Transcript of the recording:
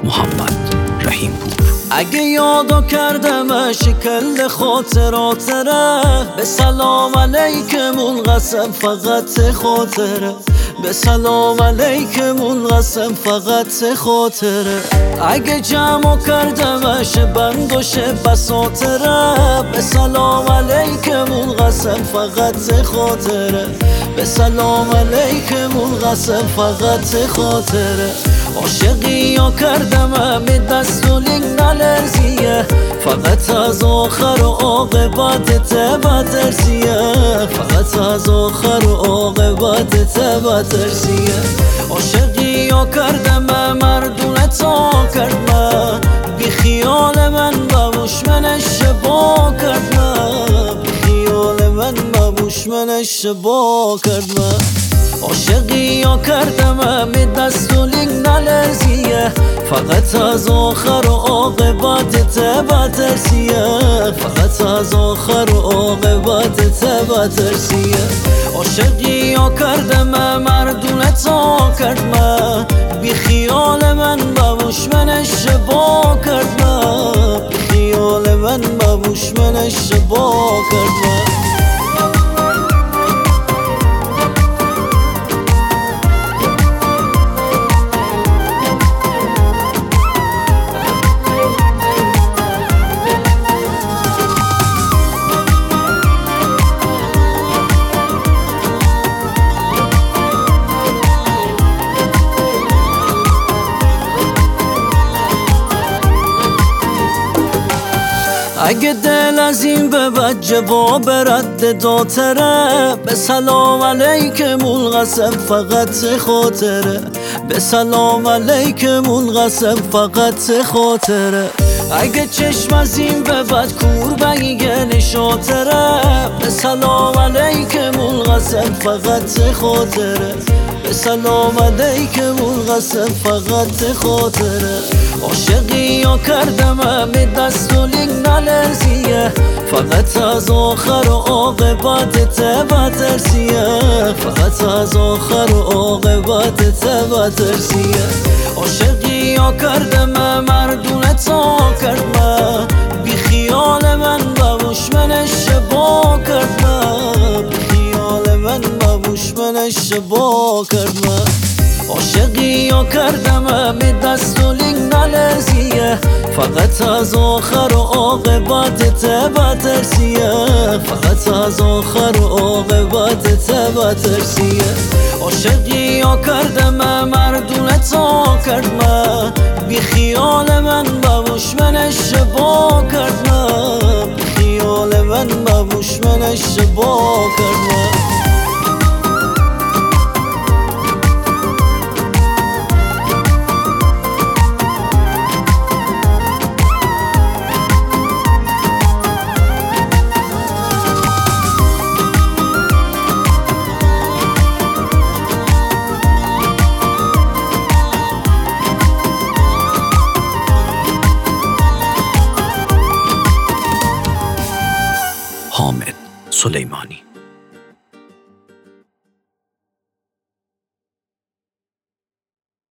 محمد رحیم پور. اگه یادو کردم شکل خاطراتره، به سلام علیکم منقسم فقط خاطره، به سلام علیکم منقسم فقط خاطره. اگه جمع کردمش بندش بساطره، به سلام علیکم منقسم فقط خاطره، به سلام علیکم منقسم فقط خاطره. عاشقی یا کردم به دست و لینگ نلرزیه، فقط از آخر و عاقبت بترسیه، فقط از آخر و عاقبت بترسیه. عاشقی یا کردم مردونتا کردم، بی خیال من بموش من اشتباه کردم، بی خیال من بموش من اشتباه کردم. عاشقی یا کردم به دست و لینگ نلرزیه، فقط از آخر و عاقبت بترسیه، فقط از آخر و عاقبت بترسیه. عاشقی یا کردم مردونتا کردم، بی خیال من بموش من اشتباه کردم، بی خیال من بموش من اشتباه کردم. اگه دل از این به بعد جواب رد داتره، به سلام علیکم منقسم فقط خاطره، به سلام علیکم منقسم فقط خاطره. اگه چشم از این به بعد کور بگیگه نشاتره، به سلام علیکم منقسم فقط خاطره، به سلام علیکم منقسم فقط خاطره. عاشقی یا کردم به دست و لینگ نلرزیه، فقط از آخر و عاقبت بترسیه، فقط از آخر و عاقبت بترسیه. عاشقی یا کردم مردونتا کردم، بی خیال من بموش من اشتباه کردم، بی خیال من بموش من اشتباه کردم. عاشقی یا کردم به دست و لینگ نلرزیه، فقط از آخر و عاقبت بترسیه، فقط از آخر و عاقبت بترسیه. عاشقی یا کردم مردونتا کردم، بی خیال من بموش من اشتباه کردم، بی خیال من بموش من اشتباه کردم. حامد سلیمانی.